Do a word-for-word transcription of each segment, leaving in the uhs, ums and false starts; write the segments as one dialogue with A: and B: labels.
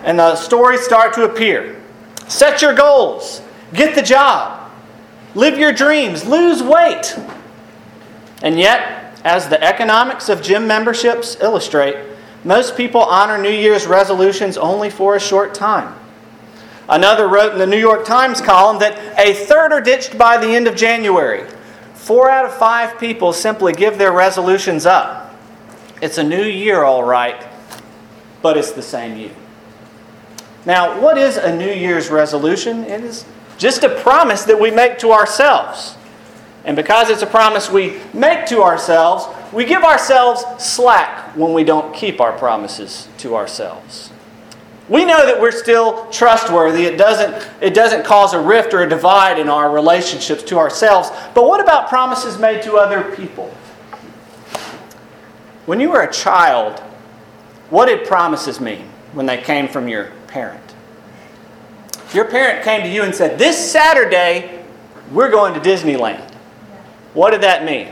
A: And the stories start to appear. Set your goals. Get the job. Live your dreams. Lose weight. And yet, as the economics of gym memberships illustrate, most people honor New Year's resolutions only for a short time. Another wrote in the New York Times column that a third are ditched by the end of January. Four out of five people simply give their resolutions up. It's a new year, all right, but it's the same year. Now, what is a New Year's resolution? It is just a promise that we make to ourselves. And because it's a promise we make to ourselves, we give ourselves slack when we don't keep our promises to ourselves. We know that we're still trustworthy. It doesn't, it doesn't cause a rift or a divide in our relationships to ourselves. But what about promises made to other people? When you were a child, what did promises mean when they came from your parent? Your parent came to you and said, "This Saturday, we're going to Disneyland." What did that mean?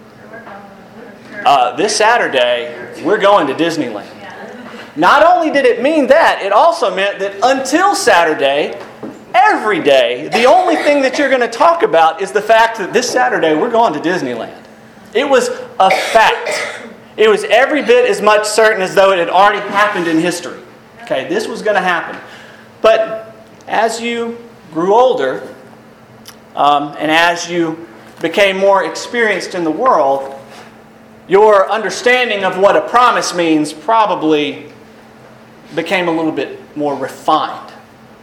A: Uh, this Saturday, we're going to Disneyland. Not only did it mean that, it also meant that until Saturday, every day, the only thing that you're going to talk about is the fact that this Saturday we're going to Disneyland. It was a fact. It was every bit as much certain as though it had already happened in history. Okay, this was going to happen. But as you grew older, um, and as you became more experienced in the world, your understanding of what a promise means probably became a little bit more refined.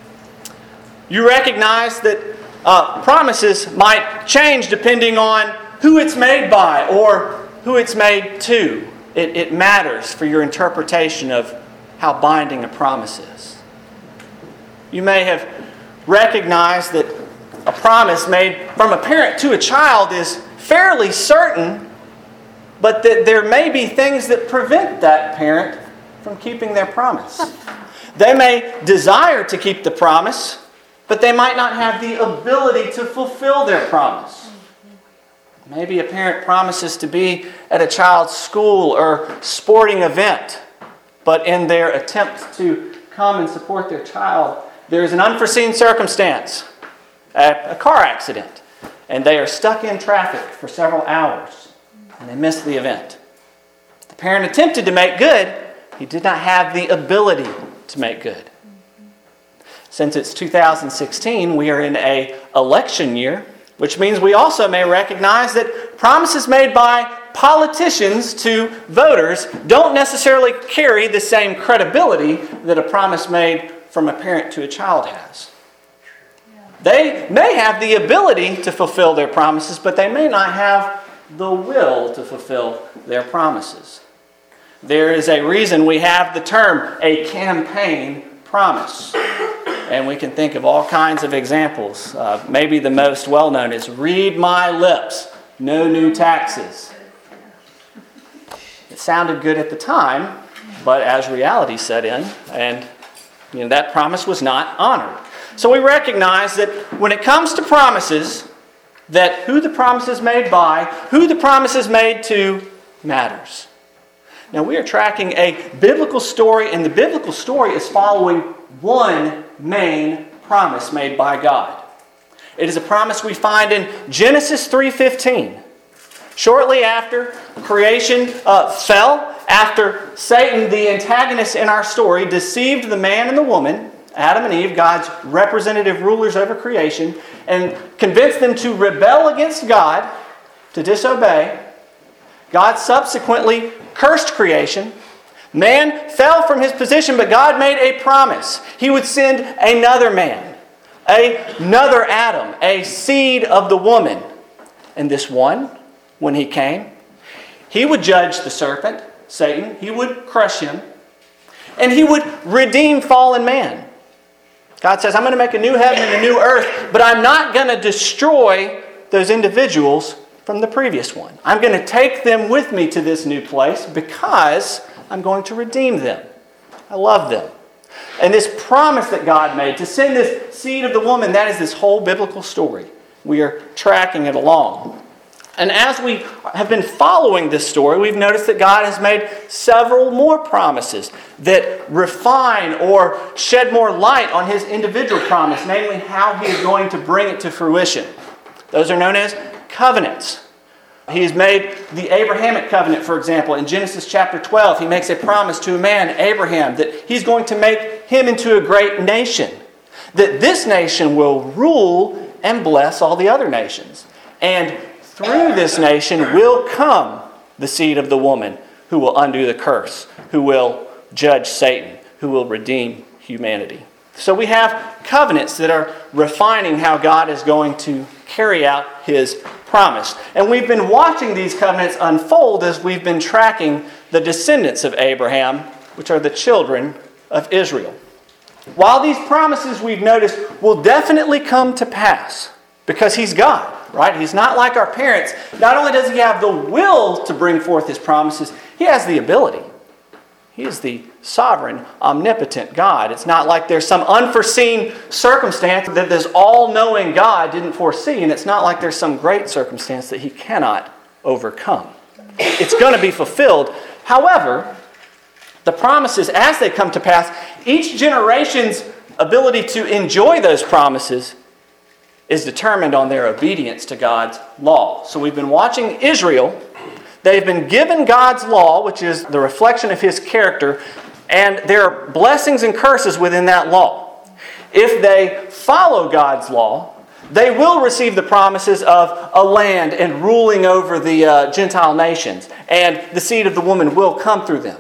A: You recognize that uh, promises might change depending on who it's made by or who it's made to. It, it matters for your interpretation of how binding a promise is. You may have recognized that a promise made from a parent to a child is fairly certain, but that there may be things that prevent that parent from keeping their promise. They may desire to keep the promise, but they might not have the ability to fulfill their promise. Maybe a parent promises to be at a child's school or sporting event, but in their attempt to come and support their child, there is an unforeseen circumstance, a, a car accident, and they are stuck in traffic for several hours, and they miss the event. The parent attempted to make good. He did not have the ability to make good. Since it's two thousand sixteen, we are in an election year, which means we also may recognize that promises made by politicians to voters don't necessarily carry the same credibility that a promise made from a parent to a child has. They may have the ability to fulfill their promises, but they may not have the will to fulfill their promises. There is a reason we have the term a campaign promise. And we can think of all kinds of examples. Uh, maybe the most well-known is "read my lips, no new taxes." It sounded good at the time, but as reality set in, and you know, that promise was not honored. So we recognize that when it comes to promises, that who the promise is made by, who the promise is made to, matters. Now we are tracking a biblical story, and the biblical story is following one main promise made by God. It is a promise we find in Genesis three fifteen. Shortly after creation uh, fell, after Satan, the antagonist in our story, deceived the man and the woman, Adam and Eve, God's representative rulers over creation, and convinced them to rebel against God, to disobey, God subsequently cursed creation. Man fell from his position, but God made a promise. He would send another man, another Adam, a seed of the woman. And this one, when he came, he would judge the serpent, Satan. He would crush him. And he would redeem fallen man. God says, I'm going to make a new heaven and a new earth, but I'm not going to destroy those individuals from the previous one. I'm going to take them with me to this new place because I'm going to redeem them. I love them. And this promise that God made to send this seed of the woman, that is this whole biblical story. We are tracking it along. And as we have been following this story, we've noticed that God has made several more promises that refine or shed more light on his individual promise, namely how he is going to bring it to fruition. Those are known as covenants. He's made the Abrahamic covenant, for example. In Genesis chapter twelve, he makes a promise to a man, Abraham, that he's going to make him into a great nation, that this nation will rule and bless all the other nations. And through this nation will come the seed of the woman who will undo the curse, who will judge Satan, who will redeem humanity. So we have covenants that are refining how God is going to carry out his promise. And we've been watching these covenants unfold as we've been tracking the descendants of Abraham, which are the children of Israel. While these promises we've noticed will definitely come to pass, because he's God, right? He's not like our parents. Not only does he have the will to bring forth his promises, he has the ability. He is the sovereign, omnipotent God. It's not like there's some unforeseen circumstance that this all-knowing God didn't foresee, and it's not like there's some great circumstance that he cannot overcome. It's going to be fulfilled. However, the promises, as they come to pass, each generation's ability to enjoy those promises is determined on their obedience to God's law. So we've been watching Israel. They've been given God's law, which is the reflection of his character, and there are blessings and curses within that law. If they follow God's law, they will receive the promises of a land and ruling over the uh, Gentile nations, and the seed of the woman will come through them.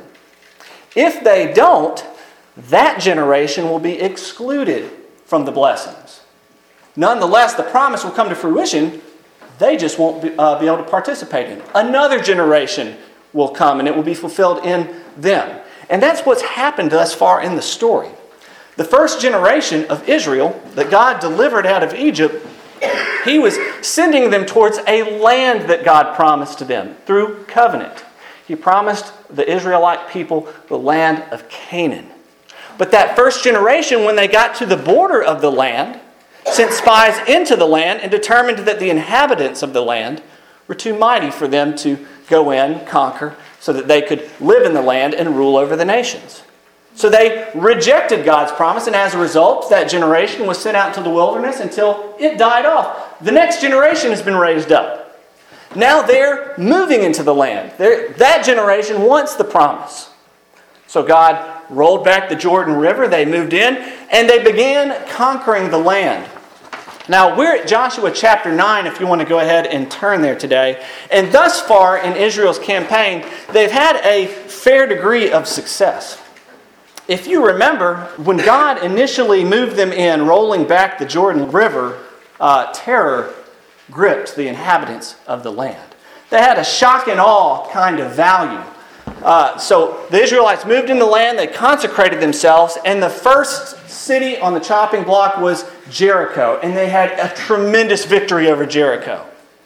A: If they don't, that generation will be excluded from the blessings. Nonetheless, the promise will come to fruition. They just won't be, uh, be able to participate in it. Another generation will come and it will be fulfilled in them. And that's what's happened thus far in the story. The first generation of Israel that God delivered out of Egypt, he was sending them towards a land that God promised to them through covenant. He promised the Israelite people the land of Canaan. But that first generation, when they got to the border of the land, sent spies into the land and determined that the inhabitants of the land were too mighty for them to go in, conquer, so that they could live in the land and rule over the nations. So they rejected God's promise, and as a result, that generation was sent out into the wilderness until it died off. The next generation has been raised up. Now they're moving into the land. They're, that generation wants the promise. So God rolled back the Jordan River, they moved in, and they began conquering the land. Now, we're at Joshua chapter nine, if you want to go ahead and turn there today. And thus far in Israel's campaign, they've had a fair degree of success. If you remember, when God initially moved them in, rolling back the Jordan River, uh, terror gripped the inhabitants of the land. They had a shock and awe kind of value. Uh, so the Israelites moved in the land, they consecrated themselves, and the first city on the chopping block was Jericho, and they had a tremendous victory over Jericho.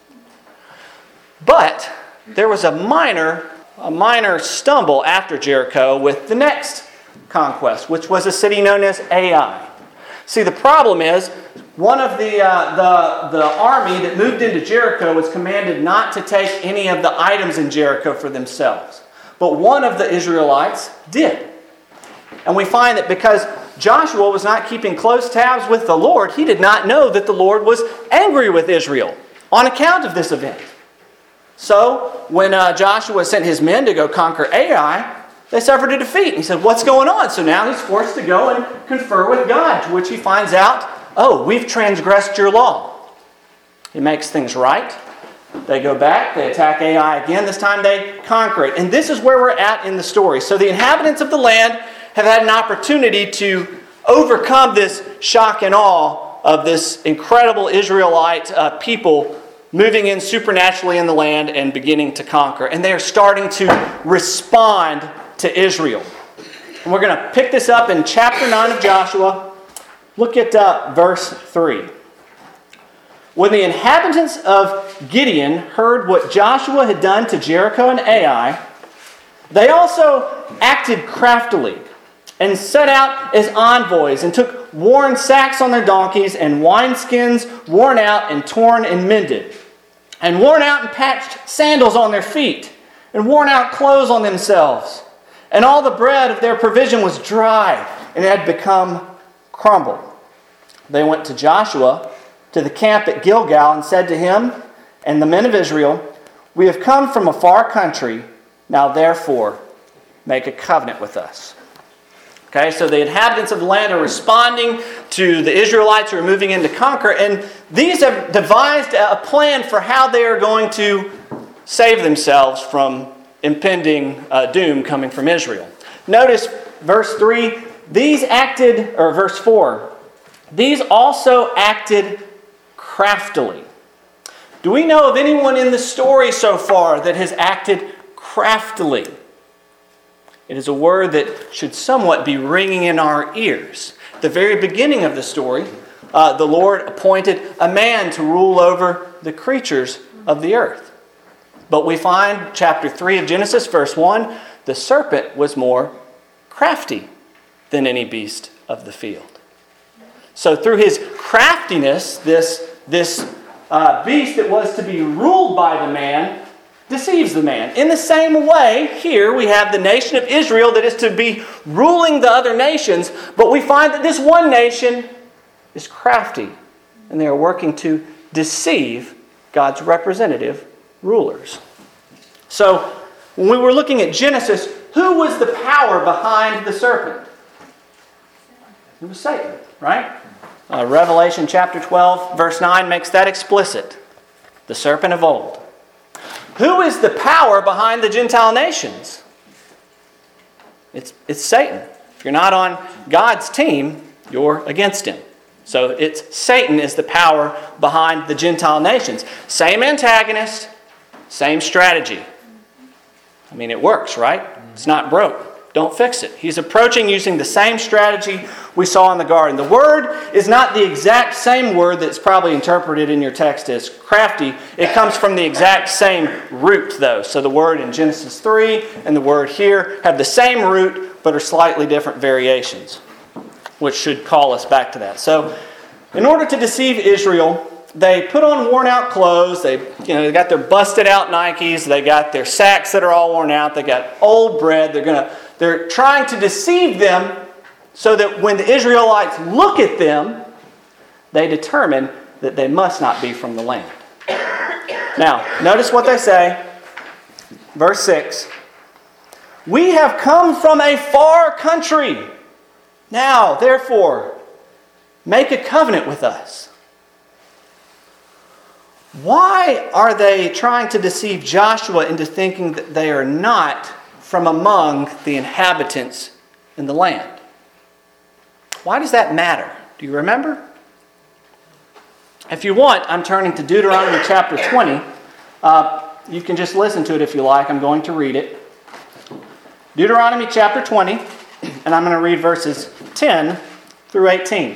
A: But there was a minor, a minor stumble after Jericho with the next conquest, which was a city known as Ai. See, the problem is, one of the, uh, the, the army that moved into Jericho was commanded not to take any of the items in Jericho for themselves. But one of the Israelites did. And we find that because Joshua was not keeping close tabs with the Lord, he did not know that the Lord was angry with Israel on account of this event. So when uh, Joshua sent his men to go conquer Ai, they suffered a defeat. And he said, what's going on? So now he's forced to go and confer with God, to which he finds out, oh, we've transgressed your law. He makes things right. They go back, they attack Ai again. This time they conquer it. And this is where we're at in the story. So the inhabitants of the land have had an opportunity to overcome this shock and awe of this incredible Israelite uh, people moving in supernaturally in the land and beginning to conquer. And they are starting to respond to Israel. And we're going to pick this up in chapter nine of Joshua. Look at uh, verse three. When the inhabitants of Gideon heard what Joshua had done to Jericho and Ai, they also acted craftily and set out as envoys and took worn sacks on their donkeys and wineskins worn out and torn and mended. and worn out and patched sandals on their feet, and worn out clothes on themselves. And all the bread of their provision was dry, and it had become crumbled. They went to Joshua, to the camp at Gilgal, and said to him and the men of Israel, "We have come from a far country. Now therefore, make a covenant with us." Okay, so the inhabitants of the land are responding to the Israelites who are moving in to conquer, and these have devised a plan for how they are going to save themselves from impending uh, doom coming from Israel. Notice verse three, these acted, or verse four, these also acted craftily. Do we know of anyone in the story so far that has acted craftily? It is a word that should somewhat be ringing in our ears. At the very beginning of the story, uh, the Lord appointed a man to rule over the creatures of the earth. But we find chapter three of Genesis, verse one, the serpent was more crafty than any beast of the field. So through his craftiness, this, this uh, beast that was to be ruled by the man deceives the man. In the same way, here we have the nation of Israel that is to be ruling the other nations, but we find that this one nation is crafty, and they are working to deceive God's representative rulers. So, when we were looking at Genesis, who was the power behind the serpent? It was Satan, right? Uh, Revelation chapter twelve, verse nine makes that explicit. The serpent of old. Who is the power behind the Gentile nations? It's, it's Satan. If you're not on God's team, you're against him. So it's Satan is the power behind the Gentile nations. Same antagonist, same strategy. I mean, it works, right? It's not broke. Don't fix it. He's approaching using the same strategy we saw in the garden. The word is not the exact same word that's probably interpreted in your text as crafty. It comes from the exact same root, though. So the word in Genesis three and the word here have the same root, but are slightly different variations, which should call us back to that. So in order to deceive Israel, they put on worn out clothes. They, you know, they got their busted out Nikes. They got their sacks that are all worn out. They got old bread. They're gonna, they're trying to deceive them so that when the Israelites look at them, they determine that they must not be from the land. Now, notice what they say. Verse six. We have come from a far country. Now, therefore, make a covenant with us. Why are they trying to deceive Joshua into thinking that they are not from among the inhabitants in the land? Why does that matter? Do you remember? If you want, I'm turning to Deuteronomy chapter twenty. Uh, you can just listen to it if you like. I'm going to read it. Deuteronomy chapter twenty, and I'm going to read verses ten through eighteen.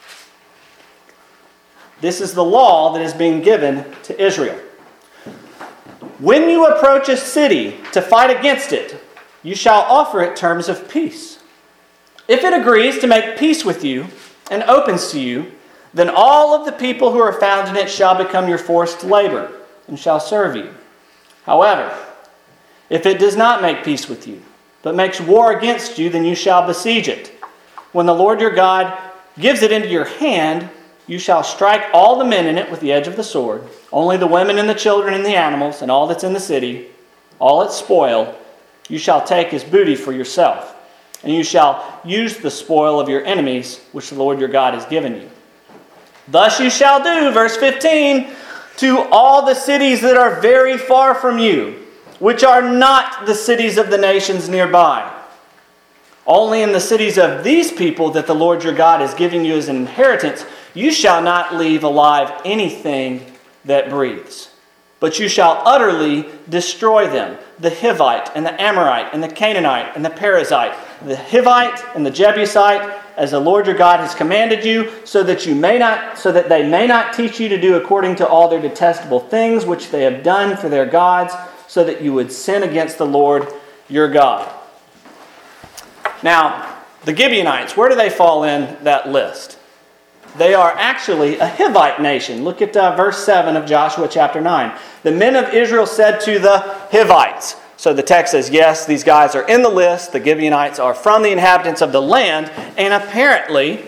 A: This is the law that is being given to Israel. When you approach a city to fight against it, you shall offer it terms of peace. If it agrees to make peace with you and opens to you, then all of the people who are found in it shall become your forced labor and shall serve you. However, if it does not make peace with you, but makes war against you, then you shall besiege it. When the Lord your God gives it into your hand, you shall strike all the men in it with the edge of the sword, only the women and the children and the animals and all that's in the city, all its spoil, you shall take as booty for yourself. And you shall use the spoil of your enemies, which the Lord your God has given you. Thus you shall do, verse fifteen, to all the cities that are very far from you, which are not the cities of the nations nearby. Only in the cities of these people that the Lord your God is giving you as an inheritance, you shall not leave alive anything that breathes. But you shall utterly destroy them, the Hivite and the Amorite and the Canaanite and the Perizzite, the Hivite and the Jebusite, as the Lord your God has commanded you, so that you may not, so that they may not teach you to do according to all their detestable things which they have done for their gods, so that you would sin against the Lord your God. Now, the Gibeonites, where do they fall in that list? They are actually a Hivite nation. Look at uh, verse seven of Joshua chapter nine. The men of Israel said to the Hivites. So the text says, yes, these guys are in the list. The Gibeonites are from the inhabitants of the land. And apparently,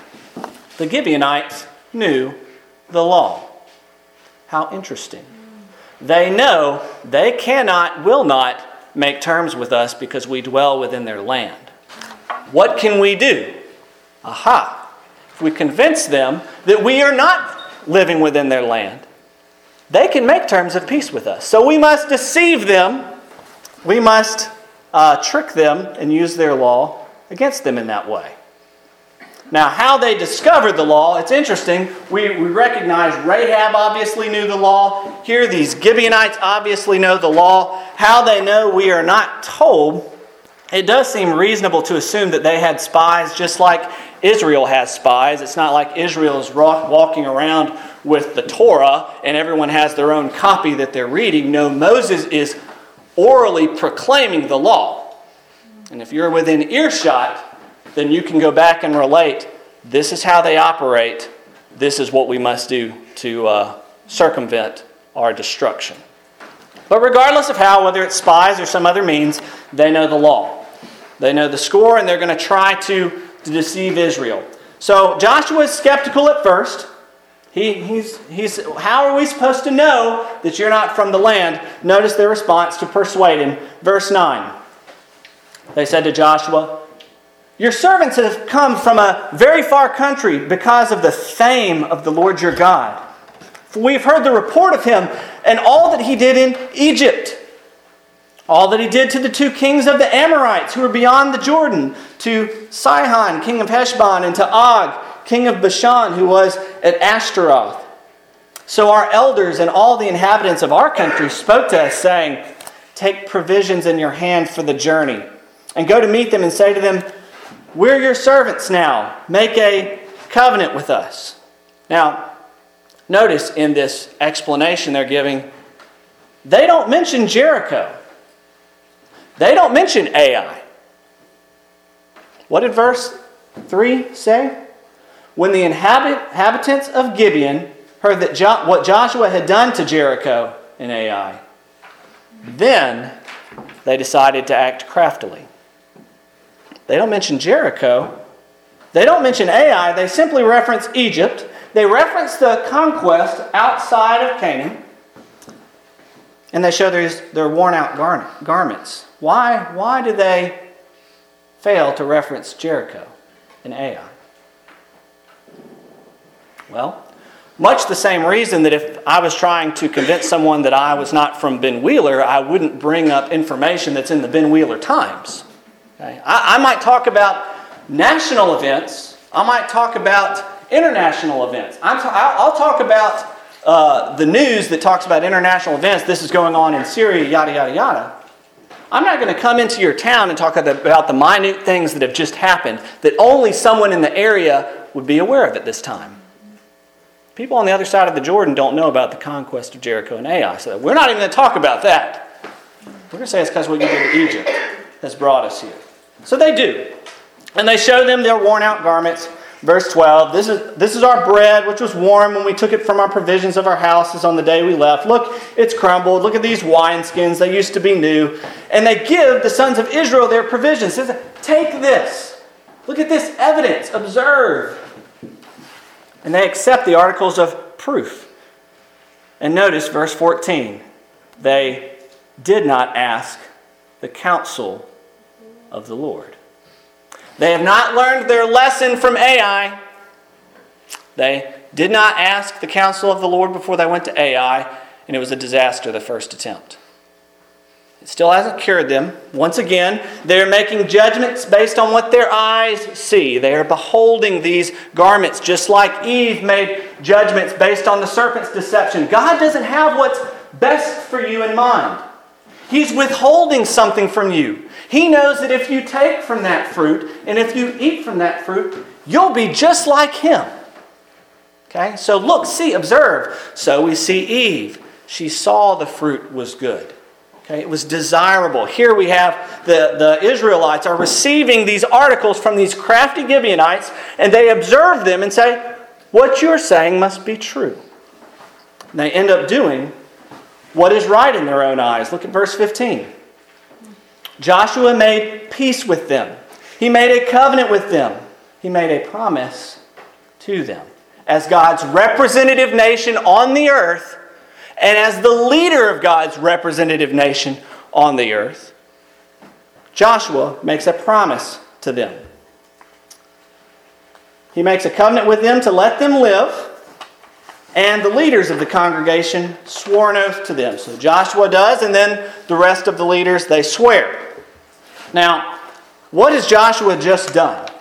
A: the Gibeonites knew the law. How interesting. They know they cannot, will not make terms with us because we dwell within their land. What can we do? Aha. If we convince them that we are not living within their land, they can make terms of peace with us. So we must deceive them. We must uh, trick them and use their law against them in that way. Now, how they discovered the law, it's interesting. We, we recognize Rahab obviously knew the law. Here, these Gibeonites obviously know the law. How they know, we are not told. It does seem reasonable to assume that they had spies, just like Israel has spies. It's not like Israel is walking around with the Torah and everyone has their own copy that they're reading. No, Moses is orally proclaiming the law. And if you're within earshot, then you can go back and relate, this is how they operate, this is what we must do to uh, circumvent our destruction. But regardless of how, whether it's spies or some other means, they know the law. They know the score, and they're going to try to, to deceive Israel. So Joshua is skeptical at first. He, he's, he's, how are we supposed to know that you're not from the land? Notice their response to persuade him. Verse nine. They said to Joshua, your servants have come from a very far country because of the fame of the Lord your God. For we've heard the report of him and all that he did in Egypt. All that he did to the two kings of the Amorites who were beyond the Jordan, to Sihon, king of Heshbon, and to Og, king of Bashan, who was at Ashtaroth. So our elders and all the inhabitants of our country spoke to us, saying, take provisions in your hand for the journey, and go to meet them and say to them, we're your servants now. Make a covenant with us. Now, notice in this explanation they're giving, they don't mention Jericho. They don't mention Ai. What did verse three say? When the inhabit- inhabitants of Gibeon heard that jo- what Joshua had done to Jericho and Ai, then they decided to act craftily. They don't mention Jericho. They don't mention Ai. They simply reference Egypt. They reference the conquest outside of Canaan. And they show their, their worn out gar- garments. Why, why do they fail to reference Jericho and Ai? Well, much the same reason that if I was trying to convince someone that I was not from Ben Wheeler, I wouldn't bring up information that's in the Ben Wheeler Times. Okay? I, I might talk about national events. I might talk about international events. I'm t- I'll talk about uh, the news that talks about international events. This is going on in Syria, yada, yada, yada. I'm not going to come into your town and talk about the minute things that have just happened that only someone in the area would be aware of at this time. People on the other side of the Jordan don't know about the conquest of Jericho and Ai, so we're not even going to talk about that. We're going to say it's because what you did to Egypt has brought us here. So they do. And they show them their worn out garments. Verse twelve, this is, this is our bread, which was warm when we took it from our provisions of our houses on the day we left. Look, it's crumbled. Look at these wineskins. They used to be new. And they give the sons of Israel their provisions. Says, take this. Look at this evidence. Observe. And they accept the articles of proof. And notice verse fourteen. They did not ask the counsel of the Lord. They have not learned their lesson from Ai. They did not ask the counsel of the Lord before they went to Ai, and it was a disaster the first attempt. It still hasn't cured them. Once again, they're making judgments based on what their eyes see. They are beholding these garments just like Eve made judgments based on the serpent's deception. God doesn't have what's best for you in mind. He's withholding something from you. He knows that if you take from that fruit and if you eat from that fruit, you'll be just like him. Okay? So look, see, observe. So we see Eve. She saw the fruit was good. Okay? It was desirable. Here we have the, the Israelites are receiving these articles from these crafty Gibeonites, and they observe them and say, what you're saying must be true. And they end up doing what is right in their own eyes. Look at verse fifteen. Joshua made peace with them. He made a covenant with them. He made a promise to them. As God's representative nation on the earth, and as the leader of God's representative nation on the earth, Joshua makes a promise to them. He makes a covenant with them to let them live, and the leaders of the congregation swore an oath to them. So Joshua does, and then the rest of the leaders, they swear. Now, what has Joshua just done?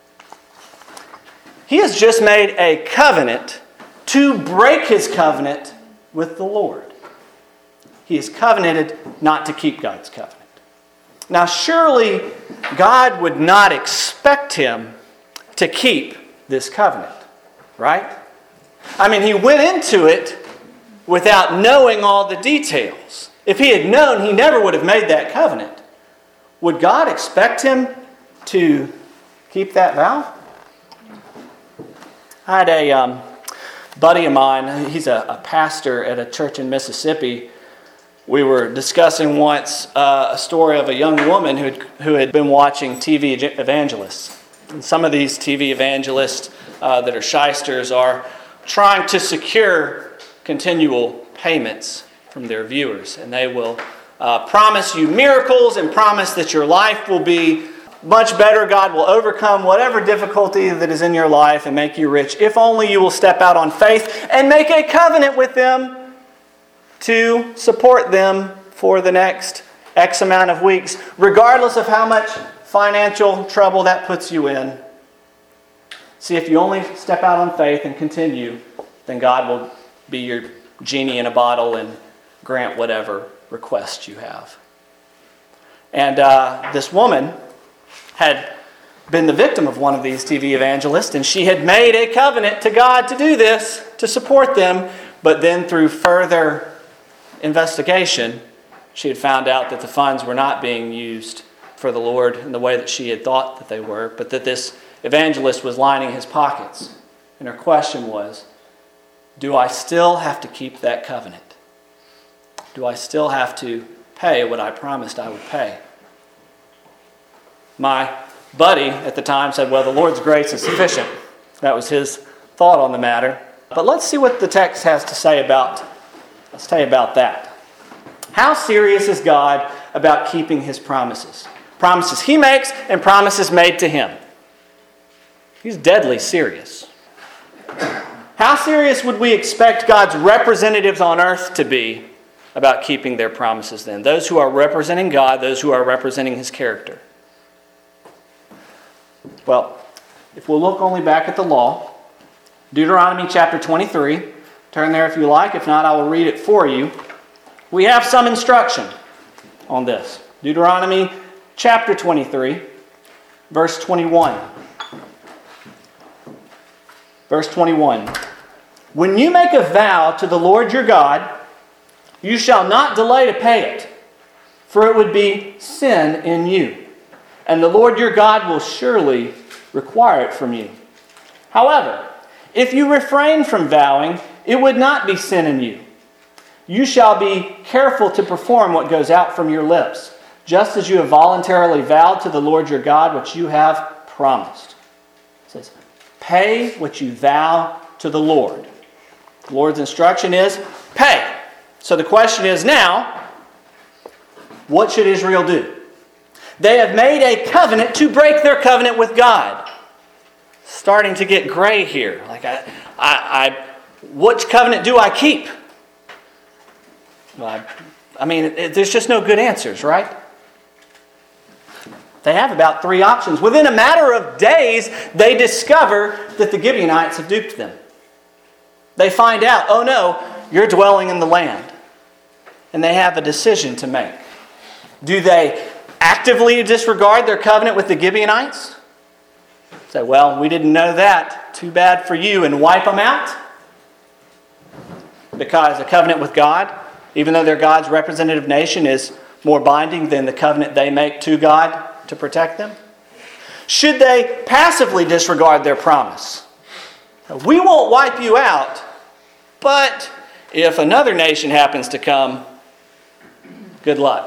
A: He has just made a covenant to break his covenant with the Lord. He has covenanted not to keep God's covenant. Now, surely God would not expect him to keep this covenant, right? I mean, he went into it without knowing all the details. If he had known, he never would have made that covenant. Would God expect him to keep that vow? I had a um, buddy of mine, he's a, a pastor at a church in Mississippi. We were discussing once uh, a story of a young woman who had, who had been watching T V evangelists. And some of these T V evangelists uh, that are shysters are trying to secure continual payments from their viewers. And they will uh, promise you miracles and promise that your life will be much better. God will overcome whatever difficulty that is in your life and make you rich if only you will step out on faith and make a covenant with them to support them for the next X amount of weeks, regardless of how much financial trouble that puts you in. See, if you only step out on faith and continue, then God will be your genie in a bottle and grant whatever request you have. And uh, this woman had been the victim of one of these T V evangelists, and she had made a covenant to God to do this, to support them, but then through further investigation, she had found out that the funds were not being used for the Lord in the way that she had thought that they were, but that this evangelist was lining his pockets. And her question was, do I still have to keep that covenant? Do I still have to pay what I promised I would pay? My buddy at the time said, well, the Lord's grace is sufficient. That was his thought on the matter. But let's see what the text has to say about, let's tell you about that. How serious is God about keeping his promises? Promises he makes and promises made to him. He's deadly serious. How serious would we expect God's representatives on earth to be about keeping their promises then? Those who are representing God, those who are representing his character. Well, if we'll look only back at the law, Deuteronomy chapter twenty-three, turn there if you like. If not, I will read it for you. We have some instruction on this. Deuteronomy chapter twenty-three, verse twenty-one. Verse twenty-one. When you make a vow to the Lord your God, you shall not delay to pay it, for it would be sin in you. And the Lord your God will surely require it from you. However, if you refrain from vowing, it would not be sin in you. You shall be careful to perform what goes out from your lips, just as you have voluntarily vowed to the Lord your God, which you have promised. It says, pay what you vow to the Lord. The Lord's instruction is, pay. So the question is now, what should Israel do? They have made a covenant to break their covenant with God. Starting to get gray here. Like, I, I, I which covenant do I keep? Well, I, I mean, it, there's just no good answers, right? They have about three options. Within a matter of days, they discover that the Gibeonites have duped them. They find out, oh no, you're dwelling in the land. And they have a decision to make. Do they actively disregard their covenant with the Gibeonites? Say, well, we didn't know that. Too bad for you, and wipe them out? Because a covenant with God, even though they're God's representative nation, is more binding than the covenant they make to God to protect them? Should they passively disregard their promise? We won't wipe you out, but if another nation happens to come, good luck.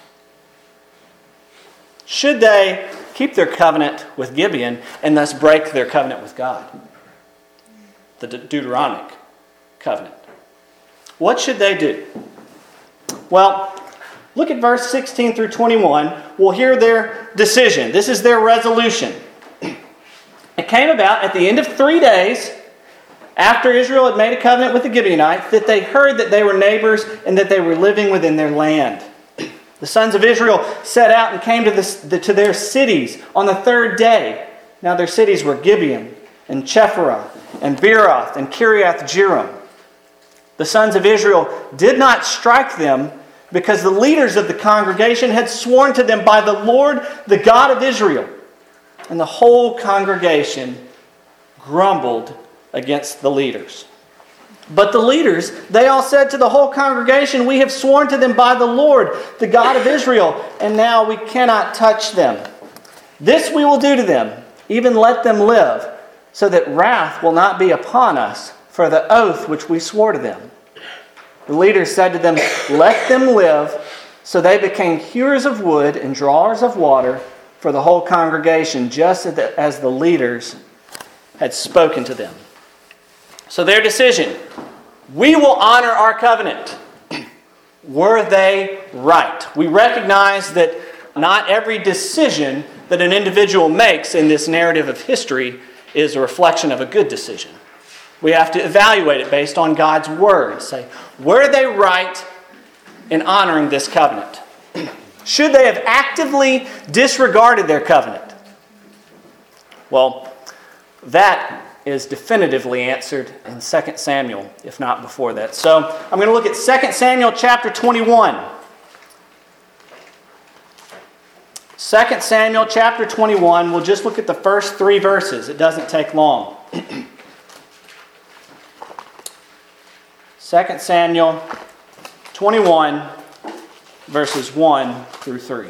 A: Should they keep their covenant with Gibeon and thus break their covenant with God? The De- Deuteronomic covenant. What should they do? Well, look at verse sixteen through twenty-one. We'll hear their decision. This is their resolution. It came about at the end of three days, after Israel had made a covenant with the Gibeonites, that they heard that they were neighbors and that they were living within their land. The sons of Israel set out and came to, the, the, to their cities on the third day. Now their cities were Gibeon and Chephirah and Beeroth and Kiriath Jearim. The sons of Israel did not strike them because the leaders of the congregation had sworn to them by the Lord, the God of Israel. And the whole congregation grumbled against the leaders. But the leaders, they all said to the whole congregation, "We have sworn to them by the Lord, the God of Israel, and now we cannot touch them. This we will do to them, even let them live, so that wrath will not be upon us for the oath which we swore to them." The leaders said to them, "Let them live." So they became hewers of wood and drawers of water for the whole congregation, just as the leaders had spoken to them. So their decision, we will honor our covenant. Were they right? We recognize that not every decision that an individual makes in this narrative of history is a reflection of a good decision. We have to evaluate it based on God's word. Say, were they right in honoring this covenant? Should they have actively disregarded their covenant? Well, that is definitively answered in Second Samuel, if not before that. So I'm going to look at Second Samuel chapter twenty-one. Second Samuel chapter twenty-one, we'll just look at the first three verses. It doesn't take long. Second Samuel twenty-one, verses one through three.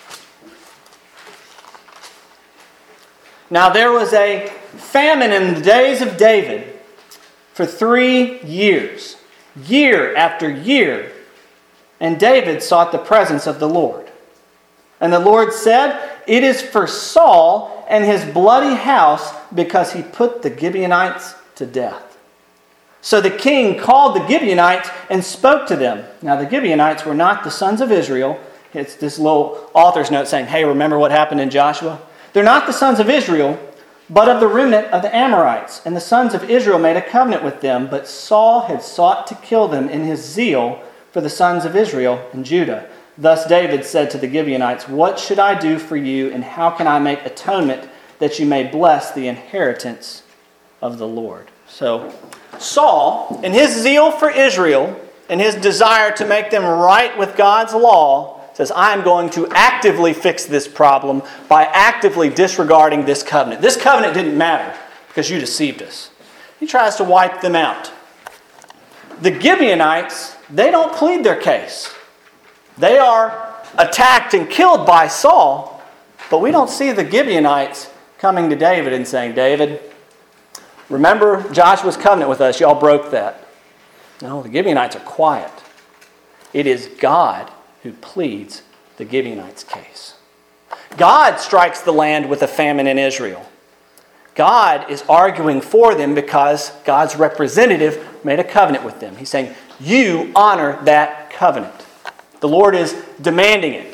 A: Now there was a famine in the days of David for three years, year after year, and David sought the presence of the Lord. And the Lord said, "It is for Saul and his bloody house, because he put the Gibeonites to death." So the king called the Gibeonites and spoke to them. Now the Gibeonites were not the sons of Israel. It's this little author's note saying, hey, remember what happened in Joshua? They're not the sons of Israel, but of the remnant of the Amorites. And the sons of Israel made a covenant with them, but Saul had sought to kill them in his zeal for the sons of Israel and Judah. Thus David said to the Gibeonites, "What should I do for you, and how can I make atonement that you may bless the inheritance of the Lord?" So Saul, in his zeal for Israel and his desire to make them right with God's law, says, I'm going to actively fix this problem by actively disregarding this covenant. This covenant didn't matter because you deceived us. He tries to wipe them out. The Gibeonites, they don't plead their case. They are attacked and killed by Saul, but we don't see the Gibeonites coming to David and saying, "David, remember Joshua's covenant with us, y'all broke that." No, the Gibeonites are quiet. It is God who pleads the Gibeonites' case. God strikes the land with a famine in Israel. God is arguing for them because God's representative made a covenant with them. He's saying, you honor that covenant. The Lord is demanding it.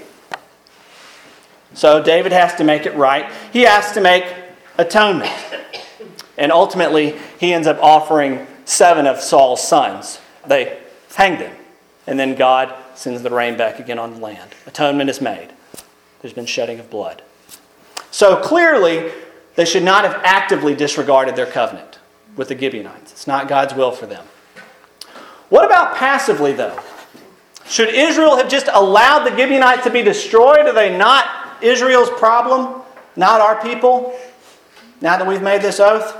A: So David has to make it right. He has to make atonement. And ultimately, he ends up offering seven of Saul's sons. They hang them. And then God sends the rain back again on the land. Atonement is made. There's been shedding of blood. So clearly, they should not have actively disregarded their covenant with the Gibeonites. It's not God's will for them. What about passively, though? Should Israel have just allowed the Gibeonites to be destroyed? Are they not Israel's problem? Not our people? Now that we've made this oath?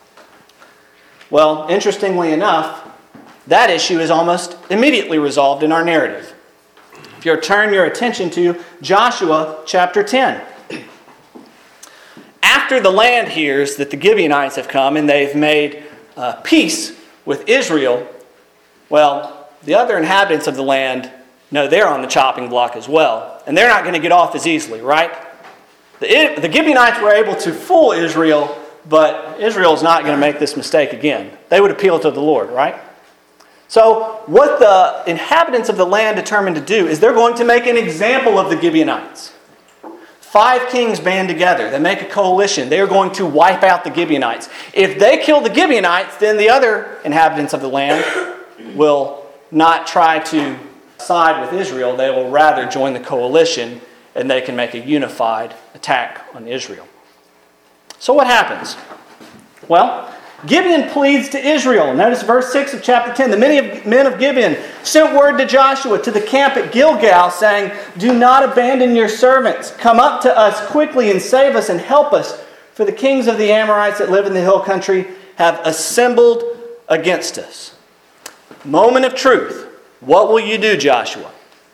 A: Well, interestingly enough, that issue is almost immediately resolved in our narrative. If you'll turn your attention to Joshua chapter ten. After after the land hears that the Gibeonites have come and they've made uh, peace with Israel, well, the other inhabitants of the land know they're on the chopping block as well. And they're not going to get off as easily, right? The, the Gibeonites were able to fool Israel, but Israel's not going to make this mistake again. They would appeal to the Lord, right? So what the inhabitants of the land determined to do is they're going to make an example of the Gibeonites. Five kings band together. They make a coalition. They are going to wipe out the Gibeonites. If they kill the Gibeonites, then the other inhabitants of the land will not try to side with Israel. They will rather join the coalition, and they can make a unified attack on Israel. So what happens? Well, Gibeon pleads to Israel. Notice verse six of chapter ten. The men of Gibeon sent word to Joshua to the camp at Gilgal, saying, "Do not abandon your servants. Come up to us quickly and save us and help us. For the kings of the Amorites that live in the hill country have assembled against us." Moment of truth. What will you do, Joshua?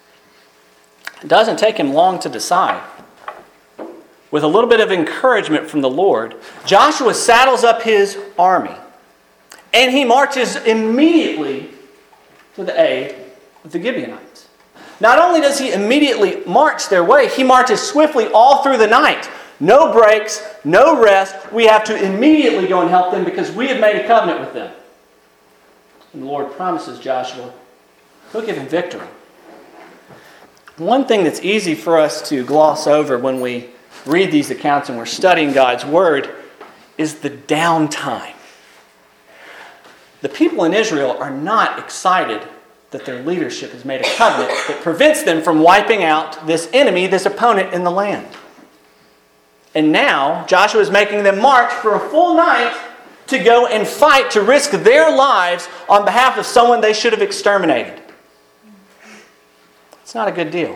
A: It doesn't take him long to decide. With a little bit of encouragement from the Lord, Joshua saddles up his army and he marches immediately to the aid of the Gibeonites. Not only does he immediately march their way, he marches swiftly all through the night. No breaks, no rest. We have to immediately go and help them because we have made a covenant with them. And the Lord promises Joshua, he'll give him victory. One thing that's easy for us to gloss over when we read these accounts and we're studying God's Word is the downtime. The people in Israel are not excited that their leadership has made a covenant that prevents them from wiping out this enemy, this opponent in the land. And now Joshua is making them march for a full night to go and fight, to risk their lives on behalf of someone they should have exterminated. It's not a good deal.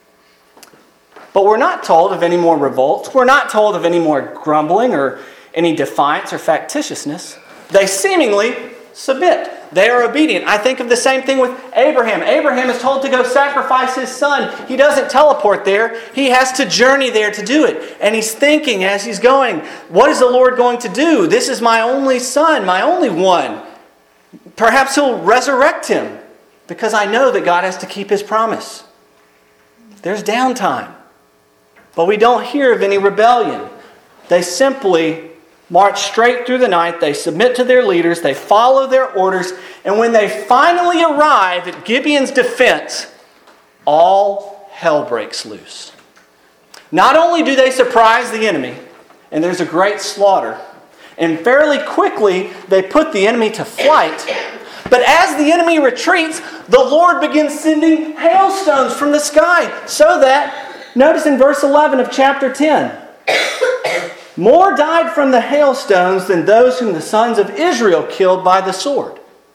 A: But we're not told of any more revolts. We're not told of any more grumbling or any defiance or factitiousness. They seemingly submit. They are obedient. I think of the same thing with Abraham. Abraham is told to go sacrifice his son. He doesn't teleport there. He has to journey there to do it. And he's thinking as he's going, what is the Lord going to do? This is my only son, my only one. Perhaps he'll resurrect him because I know that God has to keep his promise. There's downtime. But we don't hear of any rebellion. They simply march straight through the night. They submit to their leaders. They follow their orders. And when they finally arrive at Gibeon's defense, all hell breaks loose. Not only do they surprise the enemy, and there's a great slaughter, and fairly quickly they put the enemy to flight, but as the enemy retreats, the Lord begins sending hailstones from the sky so that, notice in verse eleven of chapter ten, more died from the hailstones than those whom the sons of Israel killed by the sword.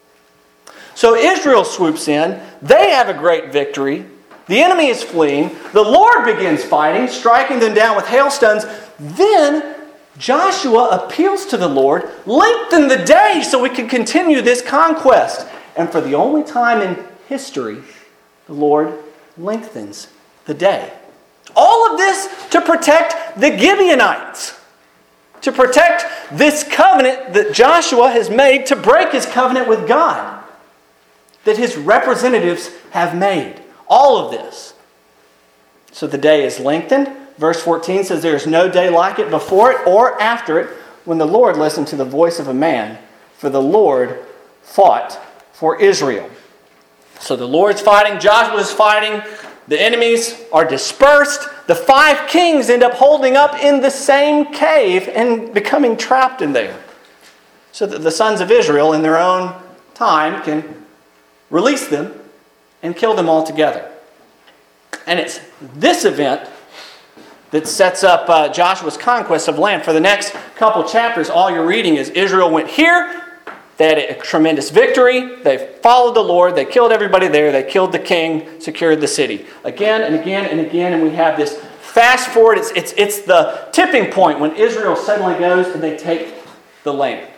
A: So Israel swoops in. They have a great victory. The enemy is fleeing. The Lord begins fighting, striking them down with hailstones. Then Joshua appeals to the Lord, lengthen the day so we can continue this conquest. And for the only time in history, the Lord lengthens the day. All of this to protect the Gibeonites. To protect this covenant that Joshua has made to break his covenant with God. That his representatives have made. All of this. So the day is lengthened. Verse fourteen says there is no day like it before it or after it when the Lord listened to the voice of a man. For the Lord fought for Israel. So the Lord's fighting. Joshua's fighting. The enemies are dispersed. The five kings end up holding up in the same cave and becoming trapped in there. So that the sons of Israel, in their own time, can release them and kill them all together. And it's this event that sets up uh, Joshua's conquest of land. For the next couple chapters, all you're reading is Israel went here. They had a tremendous victory. They followed the Lord. They killed everybody there. They killed the king, secured the city. Again and again and again, and we have this fast forward. It's, it's, it's the tipping point when Israel suddenly goes and they take the land.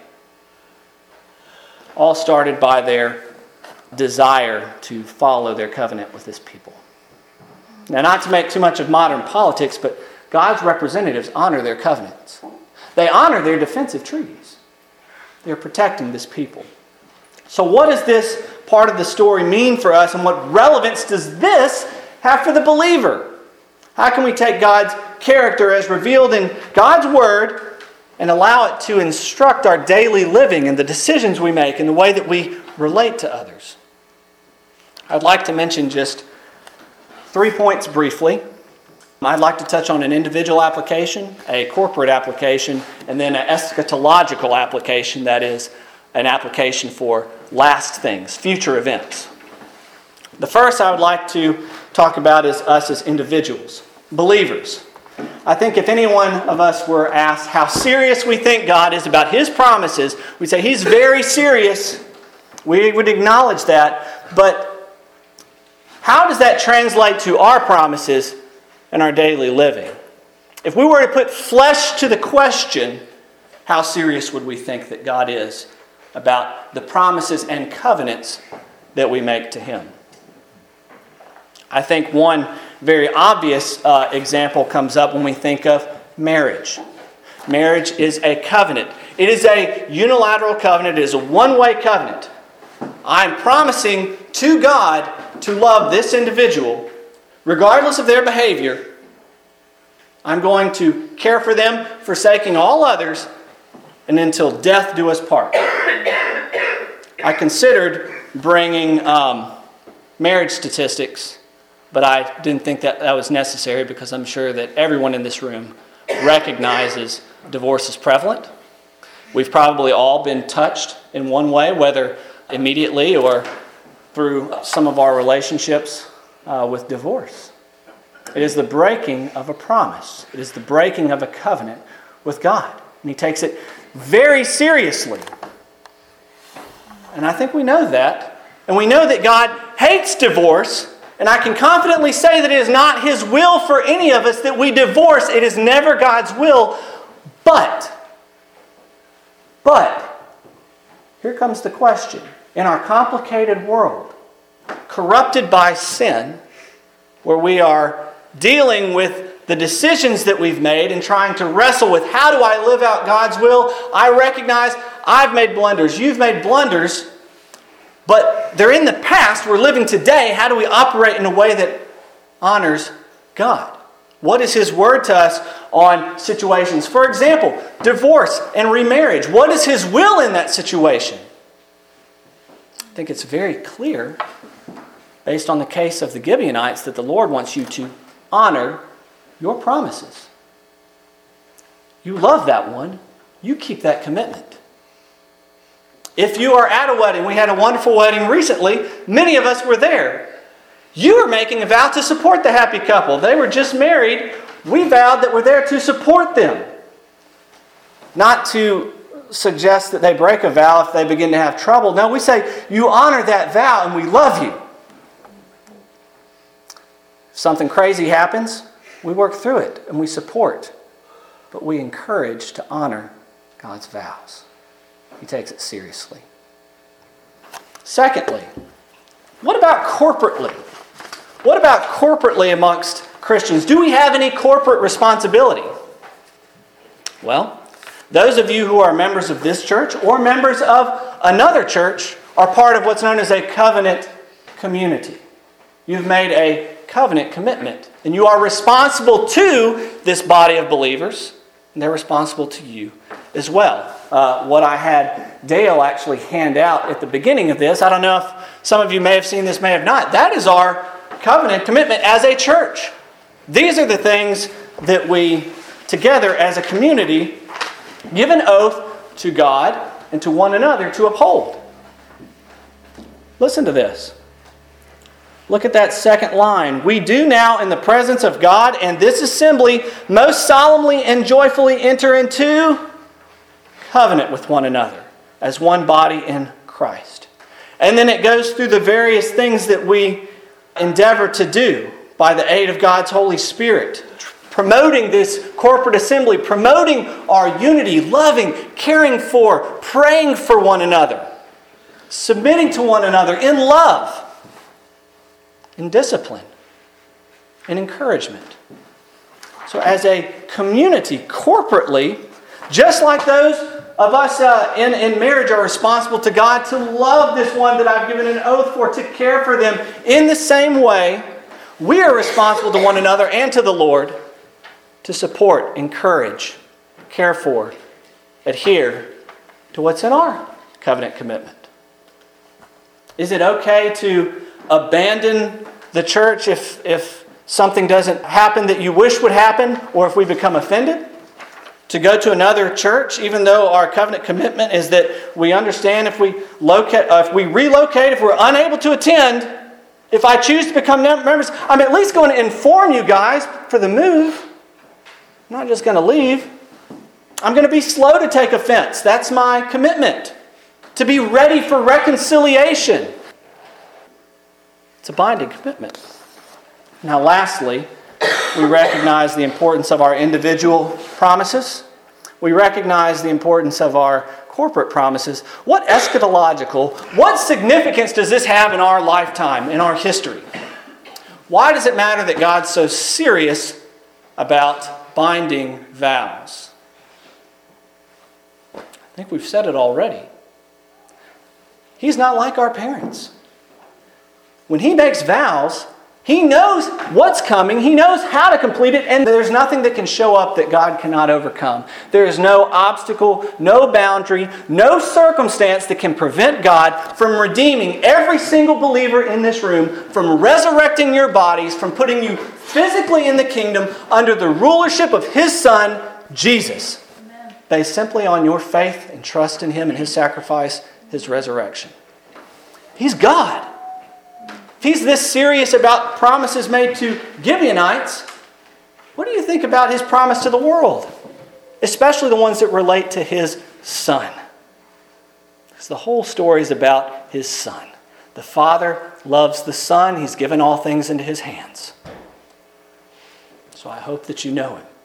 A: All started by their desire to follow their covenant with this people. Now, not to make too much of modern politics, but God's representatives honor their covenants. They honor their defensive treaties. They're protecting this people. So what does this part of the story mean for us, and what relevance does this have for the believer? How can we take God's character as revealed in God's Word and allow it to instruct our daily living and the decisions we make and the way that we relate to others? I'd like to mention just three points briefly. I'd like to touch on an individual application, a corporate application, and then an eschatological application, that is, an application for last things, future events. The first I would like to talk about is us as individuals, believers. I think if any one of us were asked how serious we think God is about His promises, we'd say He's very serious. We would acknowledge that. But how does that translate to our promises in our daily living? If we were to put flesh to the question, how serious would we think that God is about the promises and covenants that we make to Him? I think one very obvious uh, example comes up when we think of marriage. Marriage is a covenant. It is a unilateral covenant. It is a one-way covenant. I'm promising to God to love this individual regardless of their behavior. I'm going to care for them, forsaking all others, and until death do us part. I considered bringing um, marriage statistics, but I didn't think that that was necessary because I'm sure that everyone in this room recognizes divorce is prevalent. We've probably all been touched in one way, whether immediately or through some of our relationships uh, with divorce. It is the breaking of a promise. It is the breaking of a covenant with God. And He takes it very seriously. And I think we know that. And we know that God hates divorce. And I can confidently say that it is not His will for any of us that we divorce. It is never God's will. But, but, here comes the question. In our complicated world, corrupted by sin, where we are dealing with the decisions that we've made and trying to wrestle with how do I live out God's will, I recognize I've made blunders, you've made blunders, but they're in the past, we're living today. How do we operate in a way that honors God? What is His word to us on situations? For example, divorce and remarriage. What is His will in that situation? I think it's very clear, based on the case of the Gibeonites, that the Lord wants you to honor your promises. You love that one. You keep that commitment. If you are at a wedding, we had a wonderful wedding recently. Many of us were there. You are making a vow to support the happy couple. They were just married. We vowed that we're there to support them. Not to suggest that they break a vow if they begin to have trouble. No, we say, you honor that vow and we love you. If something crazy happens, we work through it and we support. But we encourage to honor God's vows. He takes it seriously. Secondly, what about corporately? What about corporately amongst Christians? Do we have any corporate responsibility? Well, those of you who are members of this church or members of another church are part of what's known as a covenant community. You've made a covenant commitment, and you are responsible to this body of believers, and they're responsible to you as well. Uh, what I had Dale actually hand out at the beginning of this, I don't know if some of you may have seen this, may have not. That is our covenant commitment as a church. These are the things that we, together as a community, give an oath to God and to one another to uphold. Listen to this. Look at that second line. We do now in the presence of God and this assembly most solemnly and joyfully enter into covenant with one another as one body in Christ. And then it goes through the various things that we endeavor to do by the aid of God's Holy Spirit. Promoting this corporate assembly, promoting our unity, loving, caring for, praying for one another, submitting to one another in love, in discipline, in encouragement. So as a community, corporately, Just like those of us uh, in, in marriage are responsible to God to love this one that I've given an oath for, to care for them, in the same way, we are responsible to one another and to the Lord to support, encourage, care for, adhere to what's in our covenant commitment. Is it okay to abandon the church if, if something doesn't happen that you wish would happen, or if we become offended? To go to another church, even though our covenant commitment is that we understand if we locate, uh, if we relocate, if we're unable to attend, if I choose to become members, I'm at least going to inform you guys for the move. I'm not just going to leave. I'm going to be slow to take offense. That's my commitment. To be ready for reconciliation. It's a binding commitment. Now, lastly, we recognize the importance of our individual promises. We recognize the importance of our corporate promises. What eschatological, what significance does this have in our lifetime, in our history? Why does it matter that God's so serious about binding vows? I think we've said it already. He's not like our parents. When He makes vows, He knows what's coming. He knows how to complete it. And there's nothing that can show up that God cannot overcome. There is no obstacle, no boundary, no circumstance that can prevent God from redeeming every single believer in this room, from resurrecting your bodies, from putting you physically in the kingdom under the rulership of His Son, Jesus. Amen. Based simply on your faith and trust in Him and His sacrifice, His resurrection. He's God. If He's this serious about promises made to Gibeonites, what do you think about His promise to the world? Especially the ones that relate to His Son. Because the whole story is about His Son. The Father loves the Son. He's given all things into His hands. So I hope that you know Him.